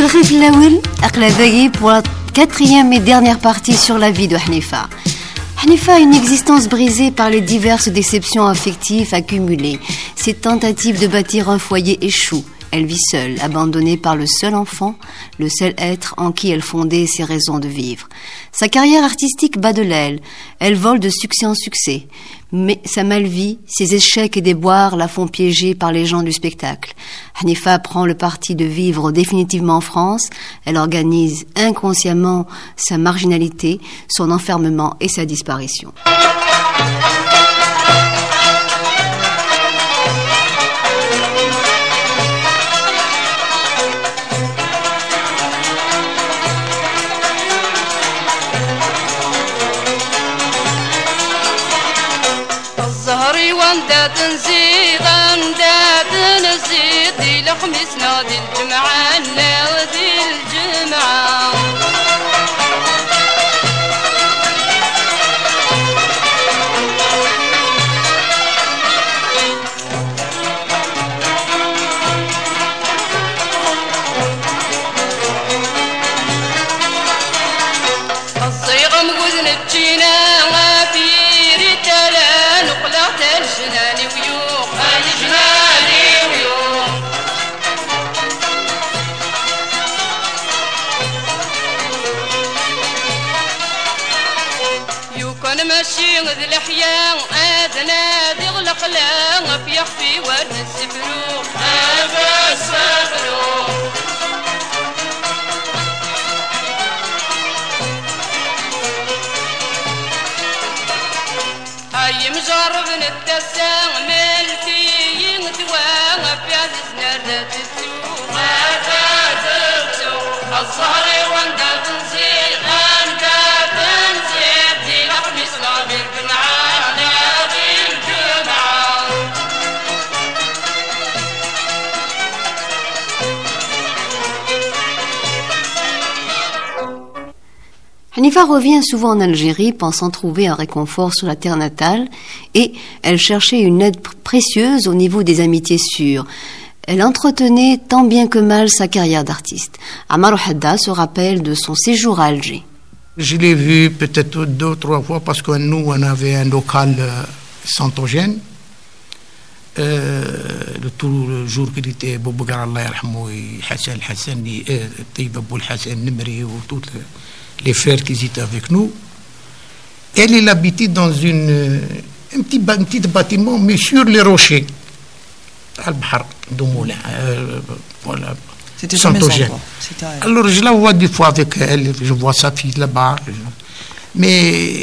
Al-Khif Lawil, Aqlavagi pour la quatrième et dernière partie sur la vie de Hanifa. Hanifa a une existence brisée par les diverses déceptions affectives accumulées. Ses tentatives de bâtir un foyer échouent. Elle vit seule, abandonnée par le seul enfant, le seul être en qui elle fondait ses raisons de vivre. Sa carrière artistique bat de l'aile. Elle vole de succès en succès. Mais sa malvie, ses échecs et déboires la font piéger par les gens du spectacle. Hanifa prend le parti de vivre définitivement en France. Elle organise inconsciemment sa marginalité, son enfermement et sa disparition. وندات نزيد ندات نزيد دي الخميس نادي الجمعة نادي الجمعة الصيغة مقوزن الجينا غافيري تلا نقلات الجناني ويوم الجناني ويوم يو كان ماشي ذي الحياة أدنى ذي القلاع في يخفي ورد السفروق هذا السفروق هاي مجرب نتساق ملتي ينتواغ في عزيز نردات السوق نردات السوق الظهري وانتا تنزيل انتا تنزيل دي لخميس نابي الجمعة نادي الجمعة Hanifa revient souvent en Algérie, pensant trouver un réconfort sur la terre natale, et elle cherchait une aide précieuse au niveau des amitiés sûres. Elle entretenait tant bien que mal sa carrière d'artiste. Amar Hadda se rappelle de son séjour à Alger. Je l'ai vu peut-être 2 ou 3 fois parce que nous, on avait un local centogène. Tout le jour qu'il était Boubougar Allah yarhamou, Hassan Hassani, Taïb Aboul Hassan Nimri, ou toutes les frères qui étaient avec nous. Elle, il habitait dans un petit bâtiment, mais sur les rochers. Al-Bahar, Doumoulin, voilà. C'était centogène. Alors je la vois des fois avec elle, je vois sa fille là-bas. Mais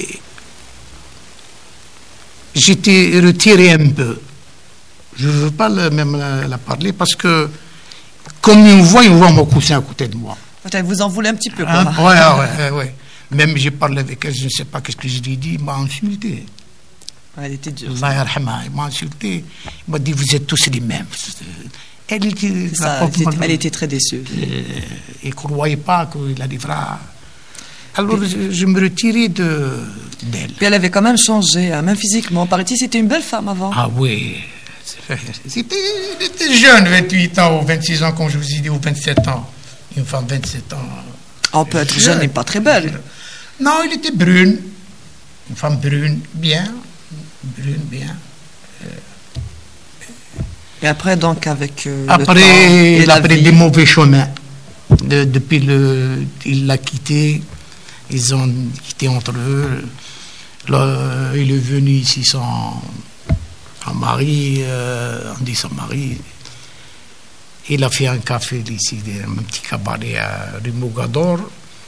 j'étais retiré un peu. Je ne veux pas même la parler parce que, comme il me voit mon cousin à côté de moi. Peut-être vous en voulez un petit peu, quoi. Hein? Ouais. Même j'ai parlé avec elle, je ne sais pas qu'est-ce que je lui ai dit, il m'a insulté. Elle était dure. Allah yarhamha, il m'a insulté. Il m'a dit, vous êtes tous les mêmes. Elle était très déçue. Il ne croyait pas qu'il arrivera. Alors je me retirais d'elle. Puis elle avait quand même changé, hein, même physiquement. Paraît-il, c'était une belle femme avant. Ah oui. C'était jeune, 28 ans ou 26 ans, comme je vous ai dit, ou 27 ans. Une femme 27 ans. On peut être jeune et pas très belle. Non, elle était brune. Une femme brune, bien. Brune, bien. Et après, donc, avec après, il a pris des mauvais chemins. Depuis il l'a quitté. Ils ont quitté entre eux. Là, il est venu ici son mari. On dit son mari. Il a fait un café ici, un petit cabaret à rue Mogador.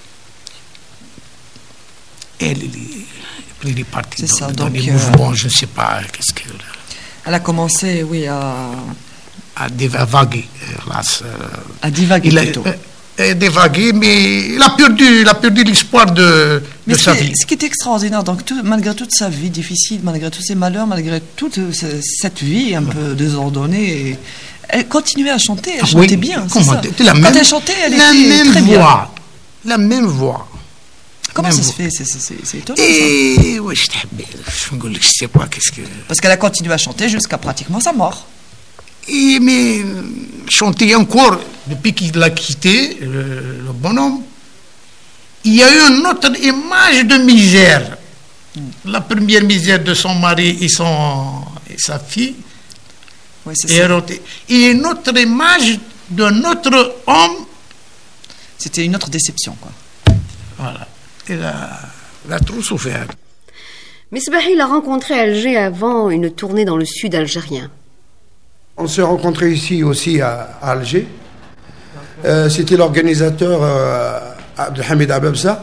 Elle, il est parti dans les mouvements, je ne sais pas qu'est-ce que... Elle a commencé, oui, à divaguer. À divaguer plutôt. Divaguer, mais il a perdu l'espoir de sa vie. Ce qui est extraordinaire, donc malgré toute sa vie difficile, malgré tous ses malheurs, malgré toute cette vie un peu désordonnée, elle continuait à chanter, elle chantait bien, c'est ça. Quand elle chantait, elle était très bien. La même voix. Comment ça se fait? C'est étonnant. Et oui, je ne sais pas qu'est-ce que... Parce qu'elle a continué à chanter jusqu'à pratiquement sa mort. Mais chanter encore depuis qu'il l'a quitté, le bonhomme, il y a eu une autre image de misère. La première misère de son mari et sa fille. Oui, et une autre image de notre homme. C'était une autre déception, quoi. Voilà. Il a trop souffert. Misbahi l'a rencontré à Alger avant une tournée dans le sud algérien. On s'est rencontrés ici aussi à Alger. C'était l'organisateur Abdelhamid Ababsa.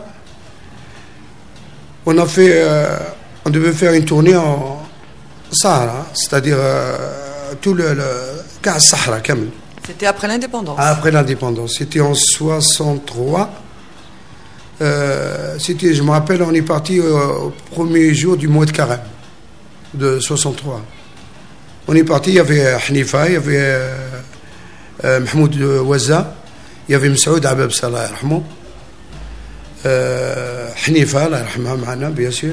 On devait faire une tournée en Sahara, c'est-à-dire tout le Sahara Kamel. C'était après l'indépendance. Après l'indépendance. C'était en 63. Je me rappelle, on est parti au premier jour du mois de Carême de 63. On est parti, il y avait Hanifa, il y avait Mahmoud Waza, il y avait Msaoud Ababsa, Allah yarhamou. Hanifa, Allah yarhamha, bien sûr.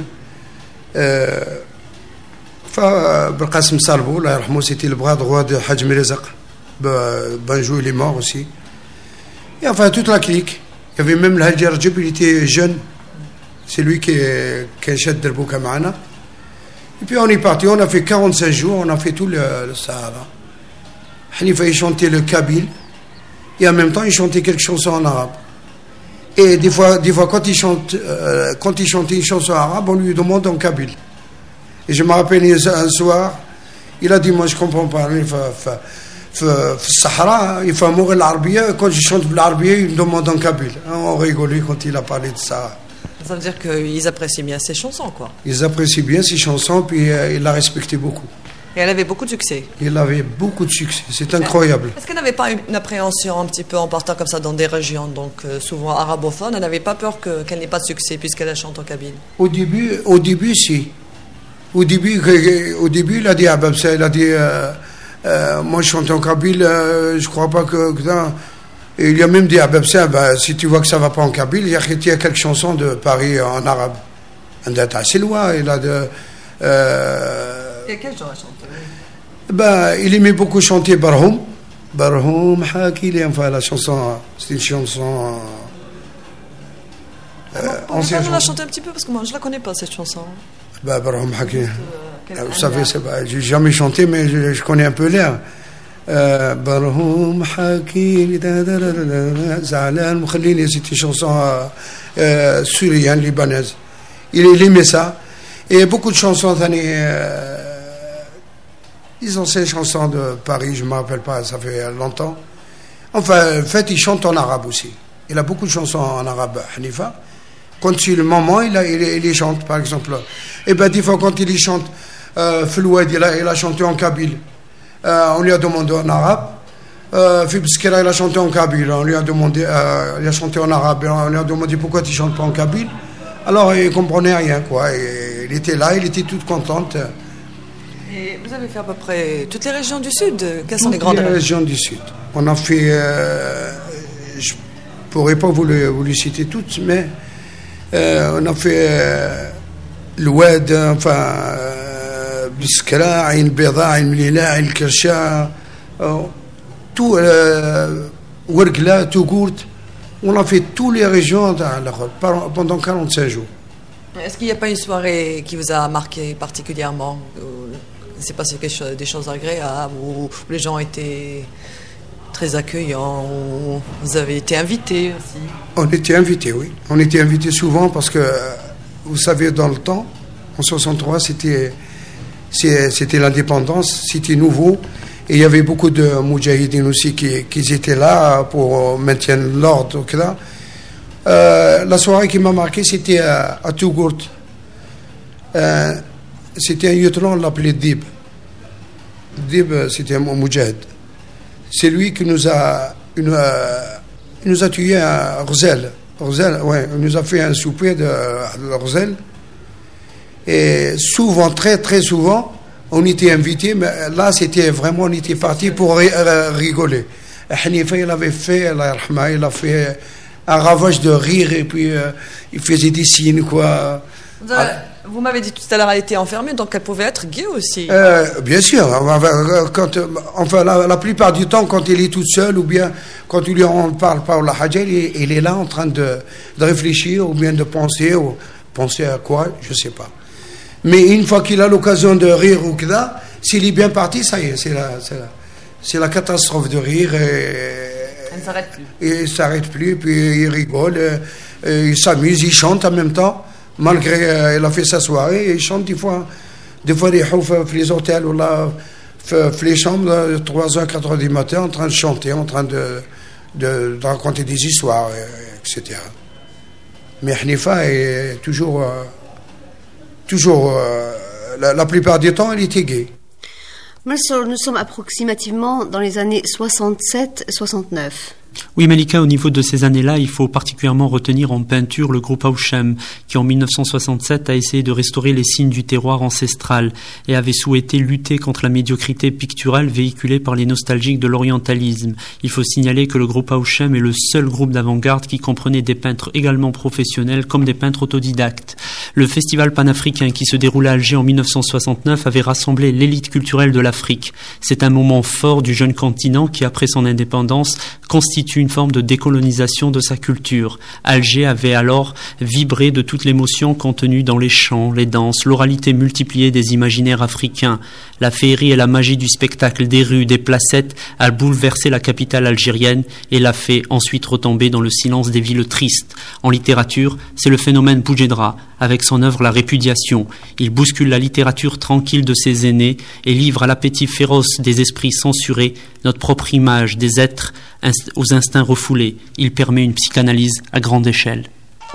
Belqasem Salbou, Allah yarhamou, c'était le bras droit de Hajj Mirzaq. Banjou, il est mort aussi. Et enfin, toute la clique. Il y avait même le Hadji Rajab, il était jeune. C'est lui qui a chad Derbouka Maana. Et puis on est parti, on a fait 45 jours, on a fait tout le Sahara. Hanifa, il chantait le kabyle. Et en même temps, il chantait quelques chansons en arabe. Et des fois quand il chantait une chanson arabe, on lui demande en kabyle. Et je me rappelle un soir, il a dit, moi je ne comprends pas. في الصحراء يفهموا العربية quand je chante بالعربية ils me demandent en kabyle. On rigolait quand il a parlé de ça. Ça veut dire qu'ils apprécient bien ses chansons, quoi. Ils apprécient bien ses chansons, puis il l'a respecté beaucoup. Et elle avait beaucoup de succès. Il avait beaucoup de succès, c'est incroyable. Est-ce qu'elle n'avait pas une appréhension un petit peu en partant comme ça dans des régions donc souvent arabophones? Elle n'avait pas peur qu'elle n'ait pas de succès puisqu'elle chante en kabyle? Au début, si. Au début, il a dit à Babsa, il a dit moi je chante en kabyle, je crois pas que et il y a même dit à Babsa, si tu vois que ça va pas en kabyle, il y a quelques chansons de Paris en arabe. Il a de et quel genre chante? Il aimait beaucoup chanter Barhoum Hakili, enfin la chanson, c'est une chanson ancienne. On la chanter un petit peu parce que moi je la connais pas cette chanson. Barhoum Hakili. Vous savez, j'ai jamais chanté, mais je connais un peu l'air. Barhoum Hakili, Za'lan Mukhalini, c'est une chanson syrienne, libanaise. Il aimait ça. Et beaucoup de chansons, les anciennes chansons de Paris, je ne me rappelle pas, ça fait longtemps. Enfin, en fait, il chante en arabe aussi. Il a beaucoup de chansons en arabe, Hanifa. Quand c'est le moment, il les chante, par exemple. Et des fois, quand il chante, Floued, il a chanté en kabyle. On lui a demandé en arabe. Fibskira, il a chanté en kabyle. On lui a demandé, il a chanté en arabe. On lui a demandé pourquoi tu ne chantes pas en kabyle. Alors, il ne comprenait rien, quoi. Et il était là, il était toute contente. Et vous avez fait à peu près toutes les régions du Sud? Quelles sont les grandes régions du Sud? On a fait, je ne pourrais pas vous les citer toutes, mais on a fait l'Oued, enfin, Biskra, Ain Beda, Ain Mlila, Ain Kersha, tout, Ouergla, Tougourt. On a fait toutes les régions pendant 45 jours. Est-ce qu'il n'y a pas une soirée qui vous a marqué particulièrement? Il s'est passé des choses agréables, où les gens étaient très accueillants, où vous avez été invité aussi? On était invités, oui. On était invités souvent parce que, vous savez, dans le temps, en 63, c'était l'indépendance, c'était nouveau. Et il y avait beaucoup de moudjahidines aussi qui étaient là pour maintenir l'ordre. La soirée qui m'a marqué, c'était à Tougourt. C'était un lieutenant, on l'appelait Dib. Dib, c'était un moudjahid. C'est lui qui nous a tués à Rosel. Ouais, on nous a fait un souper de Rosel. Et souvent, très très souvent, on était invités, mais là, c'était vraiment, on était parti pour rigoler. Hanifa, il avait fait, il a fait un ravage de rire, et puis il faisait des signes, quoi. Vous m'avez dit tout à l'heure, elle était enfermée, donc elle pouvait être gay aussi. Bien sûr. La plupart du temps, quand elle est toute seule, ou bien quand on parle par la Hadja, elle est là en train de réfléchir, ou bien de penser, ou penser à quoi, je ne sais pas. Mais une fois qu'il a l'occasion de rire ou quoi, s'il est bien parti, ça y est, c'est la catastrophe de rire. Elle ne s'arrête plus. Et il ne s'arrête plus, puis il rigole, il s'amuse, il chante en même temps. Malgré elle a fait sa soirée, il chante des fois des les hôtels ou là, les chambres, 3h, 4h du matin, en train de chanter, en train de raconter des histoires, etc. Mais Hanifa est toujours la plupart du temps, elle était gay. Nous sommes approximativement dans les années 67-69. Oui, Malika, au niveau de ces années-là, il faut particulièrement retenir en peinture le groupe Auchem, qui en 1967 a essayé de restaurer les signes du terroir ancestral et avait souhaité lutter contre la médiocrité picturale véhiculée par les nostalgiques de l'orientalisme. Il faut signaler que le groupe Auchem est le seul groupe d'avant-garde qui comprenait des peintres également professionnels comme des peintres autodidactes. Le festival panafricain qui se déroulait à Alger en 1969 avait rassemblé l'élite culturelle de l'Afrique. C'est un moment fort du jeune continent qui, après son indépendance, constitue une forme de décolonisation de sa culture. Alger avait alors vibré de toute l'émotion contenue dans les chants, les danses, l'oralité multipliée des imaginaires africains. La féerie et la magie du spectacle, des rues, des placettes a bouleversé la capitale algérienne et l'a fait ensuite retomber dans le silence des villes tristes. En littérature, c'est le phénomène Boujedra, avec son œuvre La Répudiation. Il bouscule la littérature tranquille de ses aînés et livre à l'appétit féroce des esprits censurés notre propre image des êtres aux instincts refoulés. Il permet une psychanalyse à grande échelle.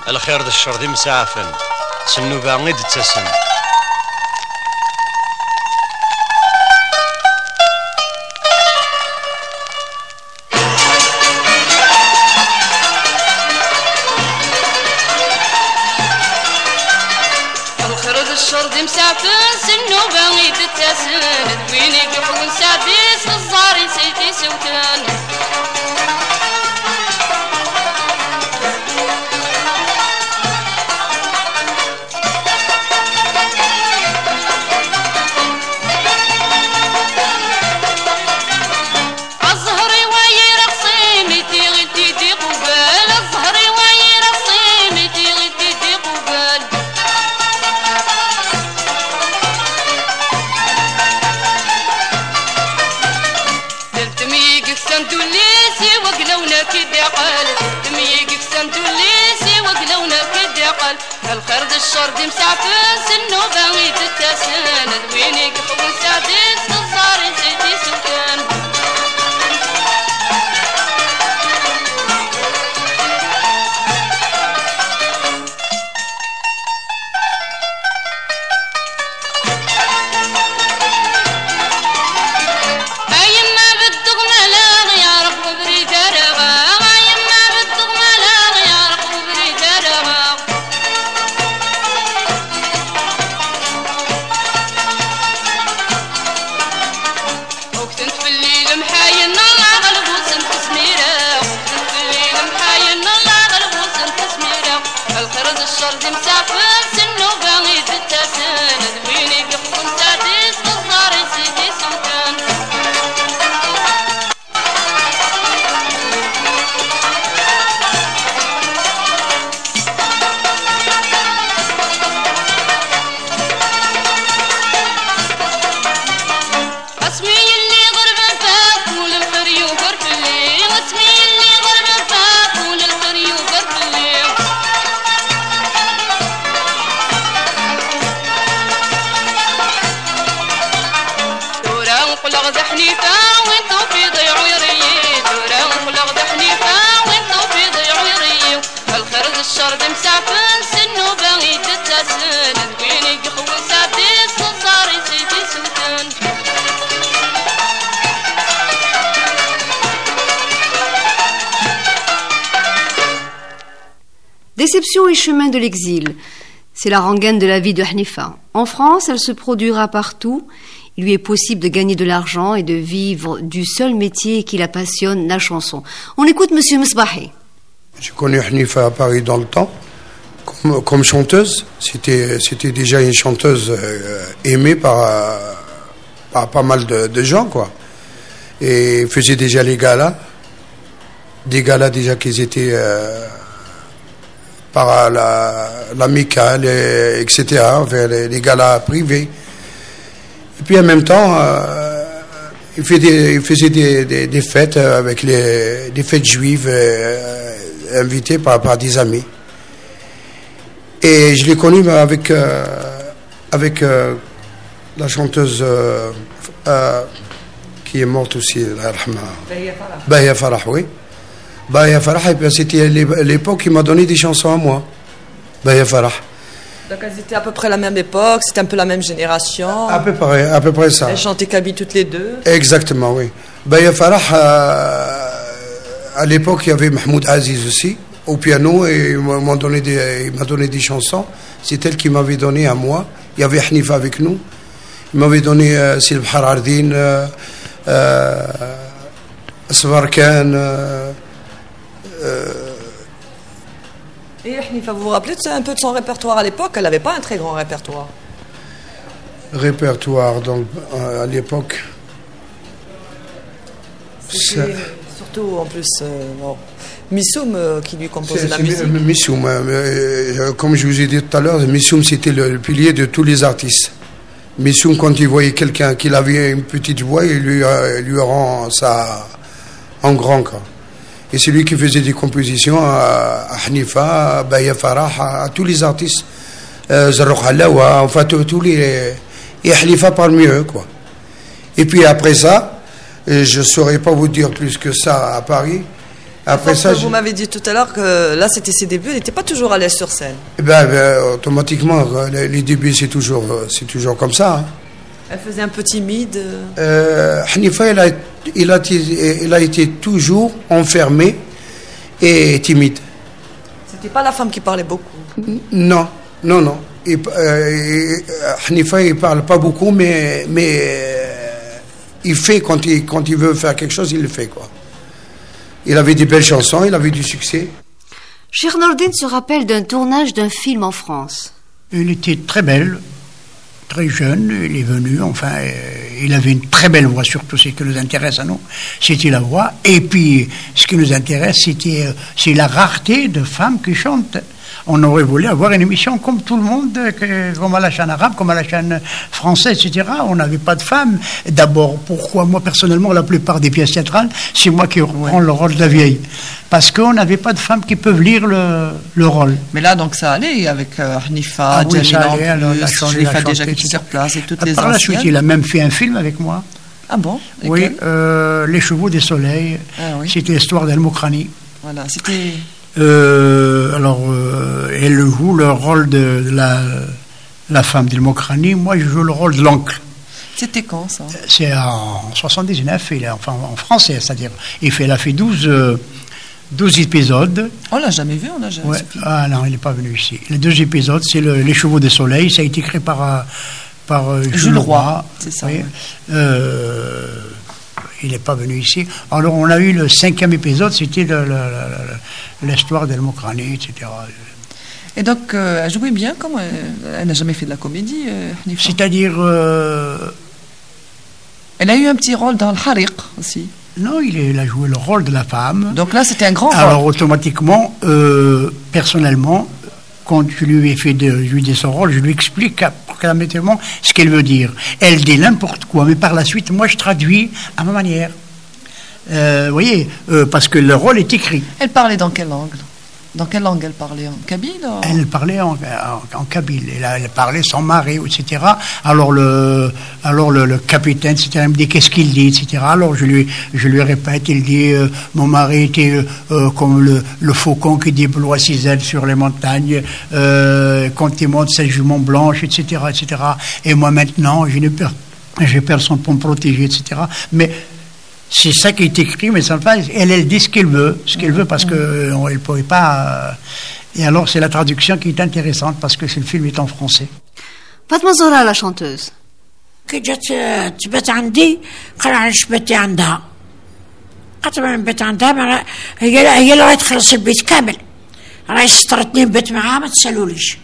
Déception et chemin de l'exil. C'est la rengaine de la vie de Hanifa. En France, elle se produira partout. Il lui est possible de gagner de l'argent et de vivre du seul métier qui la passionne, la chanson. On écoute Monsieur Misbahi. J'ai connu Hanifa à Paris dans le temps, comme chanteuse, c'était déjà une chanteuse aimée par pas mal de gens, quoi. Et faisait déjà les galas. Des galas déjà qu'ils étaient par l'amicale, etc., vers les galas privés. Et puis en même temps, il faisait des fêtes avec des fêtes juives invitées par des amis. Et je l'ai connue avec la chanteuse qui est morte aussi, Bahia Farah, oui. Bahia Farah, c'était l'époque qui m'a donné des chansons à moi. Bahia Farah. Donc elles étaient à peu près la même époque, c'était un peu la même génération. À peu près ça. Elles chantaient Kaby toutes les deux. Exactement, oui. Bahia Farah, à l'époque, il y avait Mahmoud Aziz aussi, au piano, et il m'a donné des chansons. C'est elle qui m'avait donné à moi. Il y avait Hanifa avec nous. Il m'avait donné Sil Bahar Ardin, Sbarkan. Et Hanifa, vous vous rappelez un peu de son répertoire à l'époque? Elle n'avait pas un très grand répertoire. Répertoire, donc, à l'époque. Surtout, en plus, Missoum qui lui composait la musique. Missoum, comme je vous ai dit tout à l'heure, Missoum, c'était le pilier de tous les artistes. Missoum, quand il voyait quelqu'un qui avait une petite voix, il lui rend ça en grand, quoi. Et c'est lui qui faisait des compositions à Hanifa, à Bahia Farah, à tous les artistes, Zarrouk Halawa, enfin tous les... Et Hanifa parmi eux, quoi. Et puis après ça, je ne saurais pas vous dire plus que ça à Paris. Après ça, vous m'avez dit tout à l'heure que là, c'était ses débuts, elle n'était pas toujours à l'aise sur scène. Automatiquement, les débuts, c'est toujours comme ça. Hein. Elle faisait un peu timide. Hanifa, elle a été toujours enfermée et timide. C'était pas la femme qui parlait beaucoup. Non. Hanifa, il parle pas beaucoup, mais il fait quand il veut faire quelque chose, il le fait, quoi. Il avait des belles chansons, il avait du succès. Cheikh Nordine se rappelle d'un tournage d'un film en France. Elle était très belle, très jeune, il est venu, enfin, il avait une très belle voix, surtout ce qui nous intéresse à nous, c'était la voix. Et puis, ce qui nous intéresse, c'est la rareté de femmes qui chantent. On aurait voulu avoir une émission comme tout le monde, comme à la chaîne arabe, comme à la chaîne française, etc. On n'avait pas de femmes. D'abord, pourquoi moi, personnellement, la plupart des pièces théâtrales, c'est moi qui reprends le rôle de la vieille. Parce qu'on n'avait pas de femmes qui peuvent lire le rôle. Mais là, donc, ça allait avec Hanifa, Jamila, Sharifa déjà qui était sur place et toutes les par la suite, il a même fait un film avec moi. Ah bon? Oui, Les Chevaux des Soleils. C'était l'histoire d'Al-Mokrani. Voilà, c'était... elle joue le rôle de la femme d'Al-Mokrani. Moi, je joue le rôle de l'oncle. C'était quand, ça? C'est en 79, enfin en français, c'est-à-dire. Elle a fait 12 épisodes. On l'a jamais vu, on l'a jamais vu. Ah non, il n'est pas venu ici. Les 2 épisodes, c'est Les Chevaux des Soleils. Ça a été créé par Jules Roy. C'est ça. Oui. Il n'est pas venu ici. Alors, on a eu le 5e épisode, c'était l'histoire d'Al-Mokrani, etc. Et donc, elle jouait bien, comme elle n'a jamais fait de la comédie, Hanifa. C'est-à-dire... Elle a eu un petit rôle dans le Hariq aussi. Non, il a joué le rôle de la femme. Donc là, c'était un grand rôle. Alors, automatiquement, personnellement, quand je lui ai fait de son rôle, je lui explique approximativement ce qu'elle veut dire. Elle dit n'importe quoi, mais par la suite, moi, je traduis à ma manière. Vous voyez, parce que le rôle est écrit. Elle parlait dans quelle langue? Dans quelle langue elle parlait? En kabyle? Elle parlait en kabyle. Elle parlait sans marrer, etc. Alors le capitaine, etc., il me dit qu'est-ce qu'il dit, etc. Alors je lui répète, il dit mon mari était comme le faucon qui déploie ses ailes sur les montagnes, quand il monte ses juments blanches, etc., etc. Et moi maintenant, j'ai personne pour me protéger, etc. Mais c'est ça qui est écrit, mais ça elle dit ce qu'elle veut, parce qu'elle ne pouvait pas. Et alors, c'est la traduction qui est intéressante, parce que le film est en français. Fatma Zahra, la chanteuse. كي جات تبات عندي قال علاش باتي عندها قالت لها نبات عندها هي اللي غتخلص البيت كامل راهي سطرتني بيت معاها ما تسالوليش.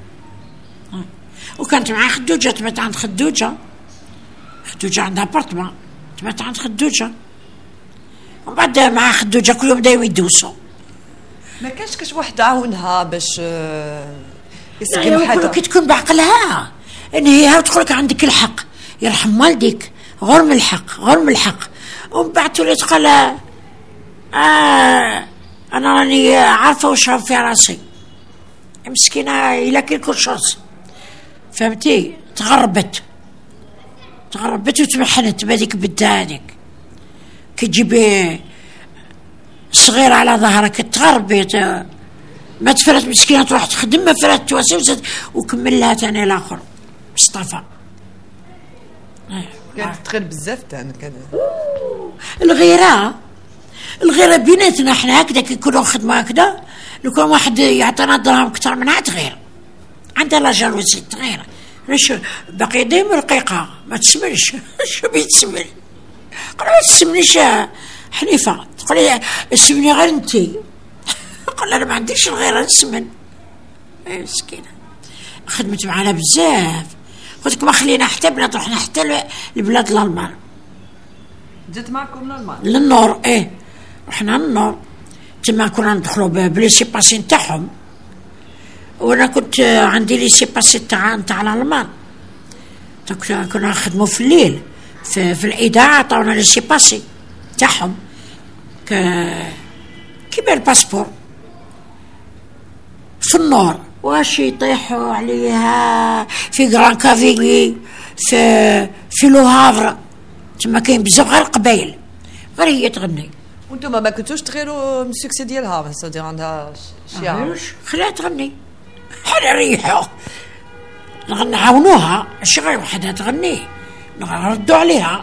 وكانت معاها خدوجه تبات عند خدوجه عندها ابارتمان تبات عند خدوجه، وبعد مع خدوجه كل يوم دايما يدوسوا. ما كانش كاش واحد عاونها باش يسقي حدا كي تكون بعقلها ان هي تقول لك عندك الحق يرحم والديك غير من الحق ومن بعد تولي تقول انا راني عارفه واش راه في راسي مسكينه الا كل شخص فهمتي. تغربت وتمحنت بهذيك بدها هذيك كي تجيبي صغيرة على ظهرك تغربي ما تفرت مسكينة تروح تخدم ما فرت تواسي وكمل لها ثاني الاخر مصطفى. كانت تغير بزاف تاعنا كان الغيرة بيناتنا احنا هكذا كي نكونوا خدمة هكذا لو كان واحد يعطينا دراهم كثر منها تغير عندها لا جالوزي تغير ليش باقي دايما رقيقة ما تسمنش شو بيتسمن قال ما تسمنيش حنيفة تقول لي اسمني غير انتي قال انا ما عنديش الغير نسمن. مسكينة خدمت معنا بزاف قلت لك ما خلينا حتى بلاد رحنا حتى لبلاد الالمان. جات معكم للالمان للنور رحنا للنور تما كنا ندخلوا بلي سي باسي نتاعهم وانا كنت عندي لي سي باسي تاع الالمان كنا نخدموا في الليل في الاذاعه عطاونا لي سي باسي تاعهم كيما الباسبور في النور واش يطيحوا عليها في غران كافيغي في لو هافر تما كاين بزاف غير قبايل غير هي تغني. وانتم ما كنتوش تغيروا من السكسي ديالها صدير عندها شي خليها تغني حنا نريحوا نعاونوها اش غير وحدها تغني نردوا عليها.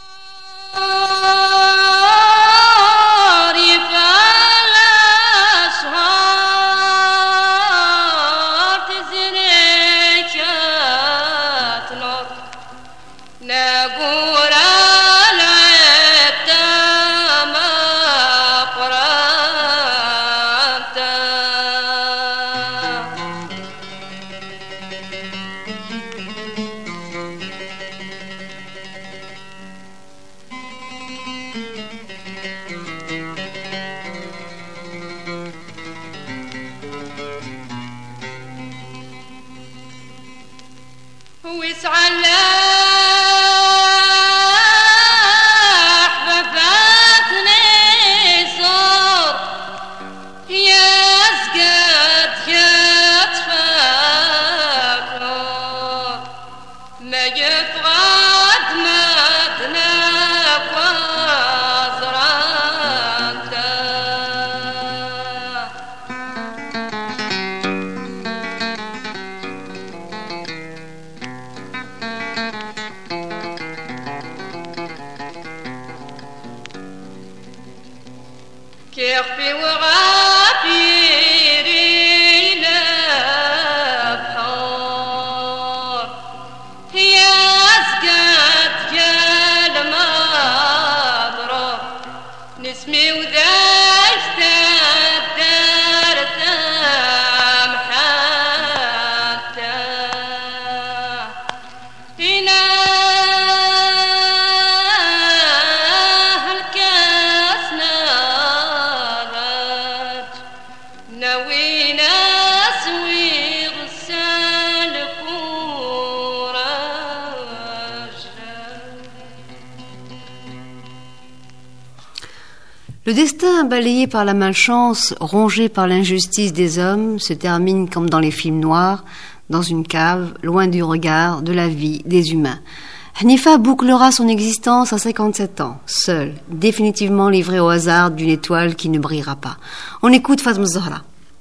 Le destin balayé par la malchance, rongé par l'injustice des hommes, se termine comme dans les films noirs, dans une cave, loin du regard, de la vie des humains. Hanifa bouclera son existence à 57 ans, seule, définitivement livrée au hasard d'une étoile qui ne brillera pas. On écoute Fatma Zahra.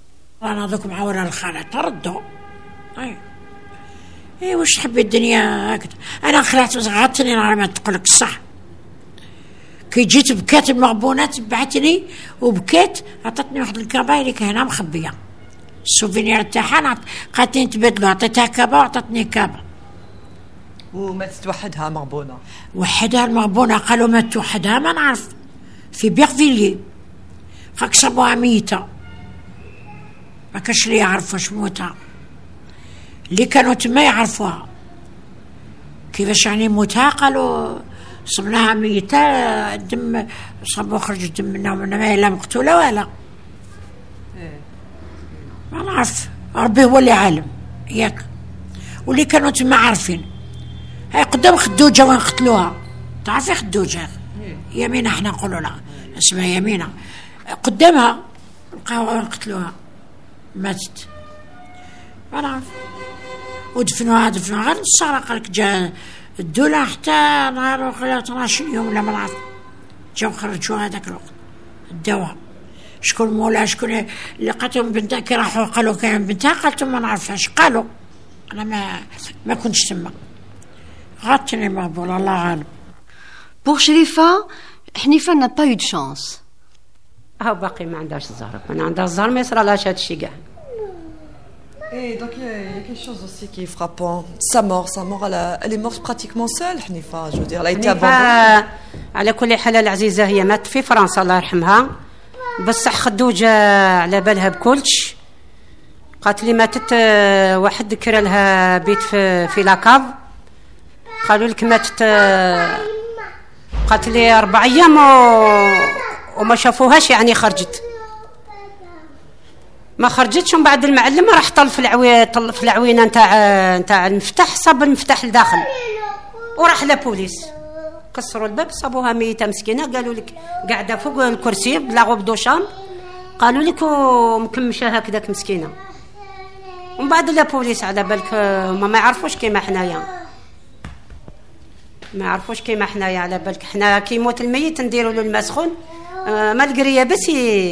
واش حبي الدنيا هكذا انا خلعت صغرتني على ما تقول لك الصح كي جيت بكات المغبونات تبعتني وبكيت عطتني واحد الكابه اللي هنا مخبيه السوفينير تاعها قالتني نتبادلوا عطيتها كابه وعطتني كابه وما توحدها مغبونه وحدها المغبونه قالوا ما توحدها ما نعرف في بيرفيلي خاك صابوها ميته ما كاش اللي يعرف واش موتها، اللي كانوا تما يعرفوها كيفاش يعني موتها. قالوا صبناها ميتة، الدم صبوا خرج الدم منها ما هي لا مقتولة ولا ما نعرف، ربي هو اللي عالم ياك. واللي كانوا تما عارفين هاي قدام خدوجة وين قتلوها، تعرفي خدوجة يمينة احنا نقولوا لها اسمها يمينة، قدامها لقاوها وين قتلوها ماتت ما نعرف. ودفنوها غير الصغرى، قالك جا الدولة حتى نهار 12 يوم ولا ما نعرف جاو خرجوها هذاك الوقت الدواء. شكون مولا شكون اللي قالتهم بنتها كي راحوا قالوا كان بنتها، قالتهم ما نعرفهاش، قالوا انا ما كنتش تما غاتني ما بقول الله عالم. Pour Sherifa, Hanifa n'a pas eu de chance. باقي ما عندهاش الزهر، انا عندها الزهر ما يصرى لهاش هذا الشيء كاع. Et donc il y a quelque chose aussi qui est frappant, sa mort, elle est morte pratiquement seule, Hanifa, je veux dire, elle a été abandonnée. على كل حال العزيزة هي مات في فرنسا الله يرحمها، بصح خدوجة على بالها بكلش. قالت لي ماتت واحد ذكر لها بيت في لاكاف، قالوا لك ماتت، قالت لي 4 أيام وما شافوهاش، يعني خرجت ما خرجتش. ومن بعد المعلم راح طل في العوينه نتاع المفتاح، صاب المفتاح لداخل وراح لابوليس، كسروا الباب صابوها ميته مسكينه. قالوا لك قاعده فوق الكرسي بلا غوب دوشام، قالوا لك ومكمشه هكذاك مسكينه. ومن بعد لابوليس على بالك ما يعرفوش كيما حنايا، ما يعرفوش كيما حنايا، على بالك حنا كي يموت الميت نديروا له الماء سخون ما القريه بس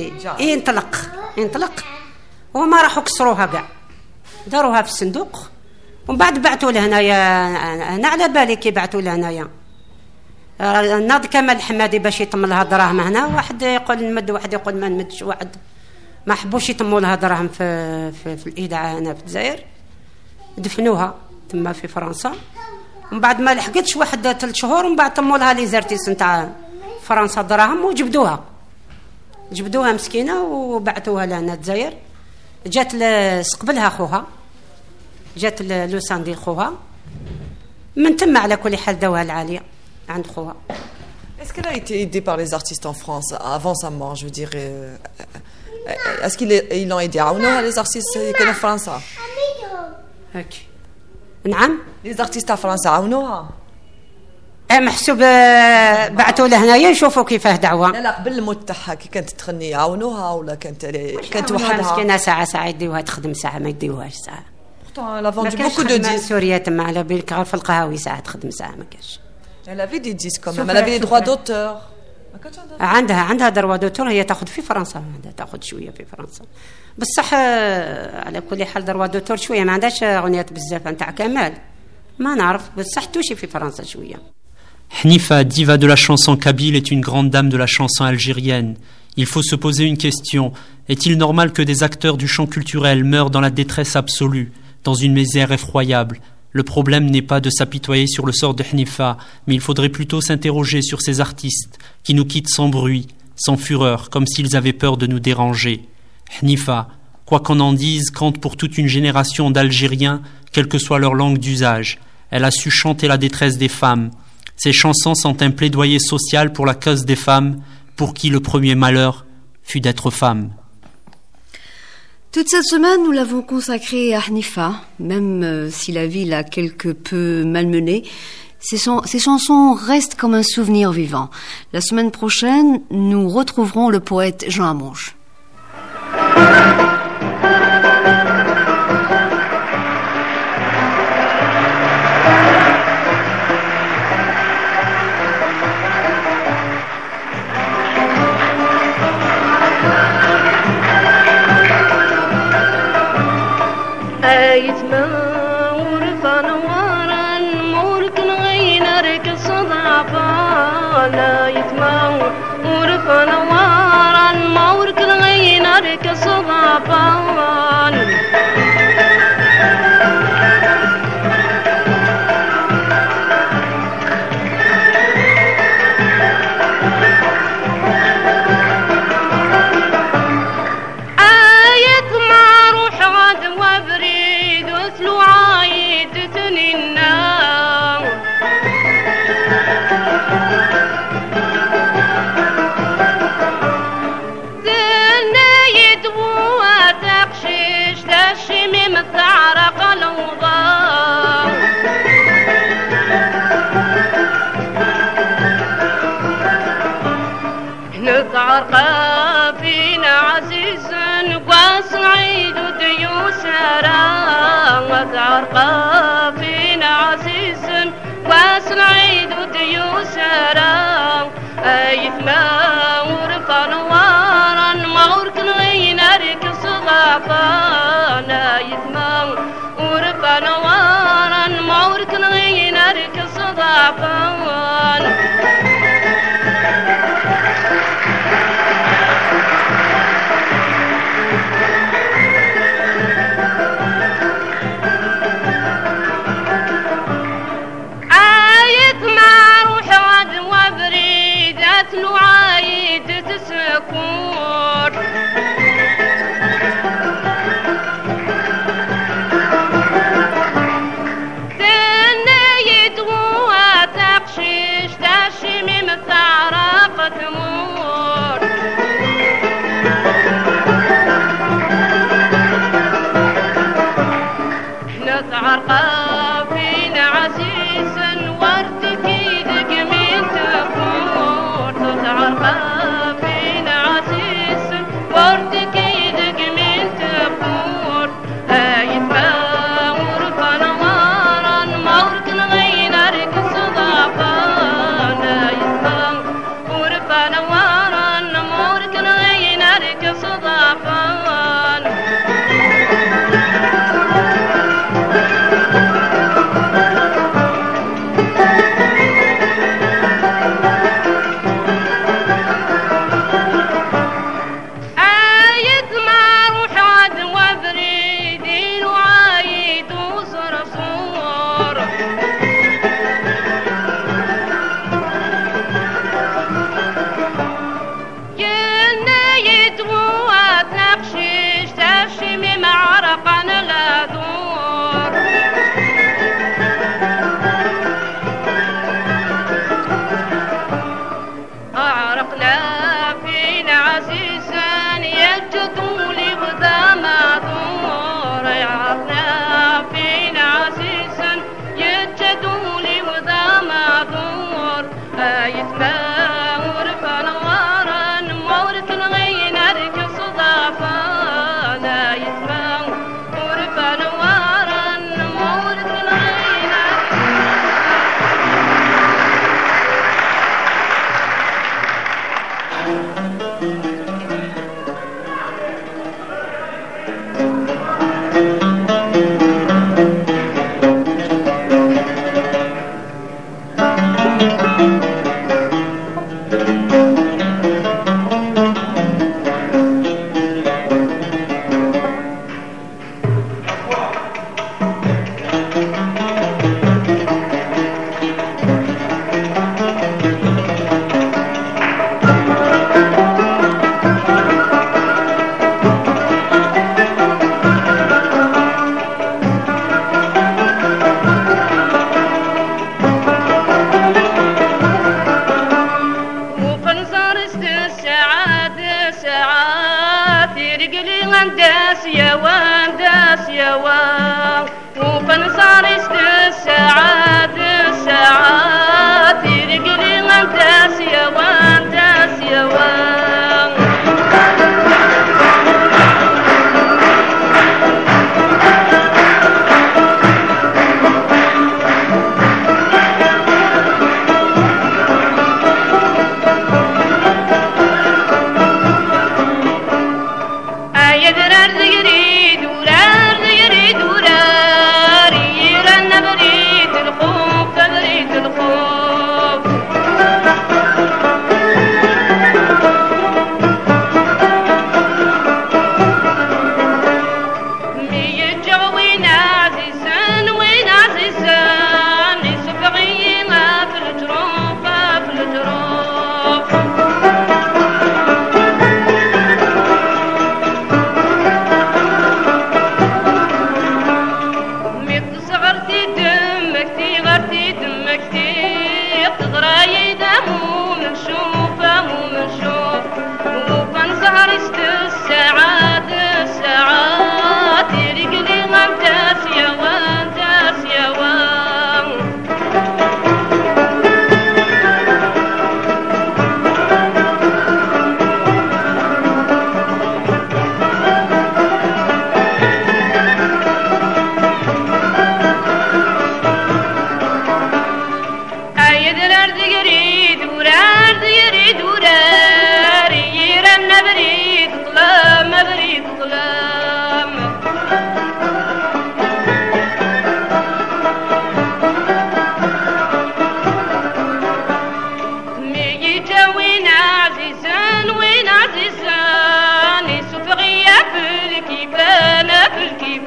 ينطلق. وما راحوا كسروها كاع، داروها في الصندوق ومن بعد بعثوا لهنايا. انا على بالي كي بعثوا لهنايا ناض كمال الحمادي باش يتم لها دراهم هنا، واحد يقول نمد واحد يقول ما نمدش، واحد ما حبوش يتموا لها دراهم في الاذاعه هنا في الجزائر، دفنوها تما في فرنسا. ومن بعد ما لحقتش واحد 3 شهور ومن بعد تموا لها لي زارتيس نتاع فرنسا دراهم وجبدوها مسكينه وبعثوها لهنا الجزائر. جات سقبلها خوها، جات لوساندي خوها، من تم على كل حال دواها العاليه عند خوها. Est-ce qu'elle a été aidée par les artistes en France avant sa mort, je veux dire est-ce qu'ils l'ont aidée عاونوها les artistes اللي كانوا في فرنسا؟ هاك نعم les artistes تاع فرنسا عاونوها محسوب بعثوا لهنايا يشوفوا كيفاه دعوه. لا قبل الموت تاعها كي كانت تغني عاونوها ولا كانت وحدها مسكينه ساعه يديوها تخدم، ساعه ما يديوهاش ساعه. pourtant elle a vendu beaucoup de disques. سوريا تما على بالك غير في القهاوي ساعه تخدم، ساعه ما كاش. elle avait des disques quand même, elle avait les droits d'auteur. عندها دروا دوتور، هي تاخذ في فرنسا، عندها تاخذ شويه في فرنسا بصح على كل حال دروا دوتور شويه، ما عندهاش اغنيات بزاف نتاع كمال ما نعرف، بصح توشي في فرنسا شويه. Hanifa, diva de la chanson kabyle, est une grande dame de la chanson algérienne. Il faut se poser une question. Est-il normal que des acteurs du champ culturel meurent dans la détresse absolue, dans une misère effroyable? Le problème n'est pas de s'apitoyer sur le sort de Hanifa, mais il faudrait plutôt s'interroger sur ces artistes qui nous quittent sans bruit, sans fureur, comme s'ils avaient peur de nous déranger. Hanifa, quoi qu'on en dise, compte pour toute une génération d'Algériens, quelle que soit leur langue d'usage. Elle a su chanter la détresse des femmes. Ses chansons sont un plaidoyer social pour la cause des femmes, pour qui le premier malheur fut d'être femme. Toute cette semaine, nous l'avons consacrée à Hanifa, même si la vie l'a quelque peu malmenée. Ces chansons restent comme un souvenir vivant. La semaine prochaine, nous retrouverons le poète Jean Amonge. آية معروف نتعرقى فينا عزيزا قاس عيد وديوسرا نتعرقى فينا عزيزا قاس عيد وديوسرا ايثما ورفع نوارا مغرك نغينارك صغافان ايثما ورفع نوارا مغرك نغينارك صغافان نعايد تسكور تنايد وتقشيش تشمي متعرق تمور نتعرقى فينا عزيزا وردك يدك من تكور تتعرقى فينا عزيزا وردك يدك من تكور ايتما ورفع نوارا مورك نغينارك صدافان ايتما ورفع نوارا مورك نغينارك صدافان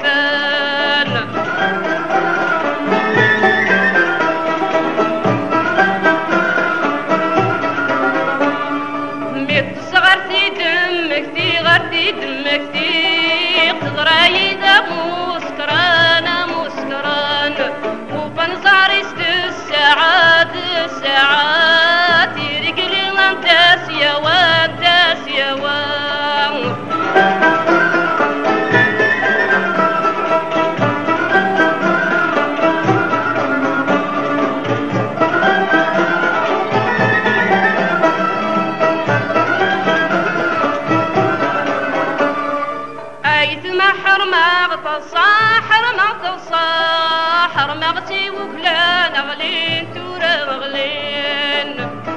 يبان ميت صغرتي دمكتي غرتي دمكتي قدراي دا مسكرانة مسكران وبنزاري ست الساعات الساعات يرقلي انت سيوان سيوان حرمغتي وكلان غلين تورا غلين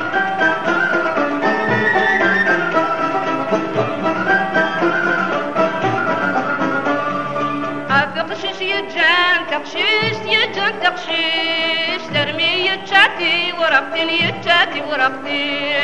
تقشيش يجان تقشيش يجان تقشيش ترمي يتشاتي ورقتين يتشاتي ورقتين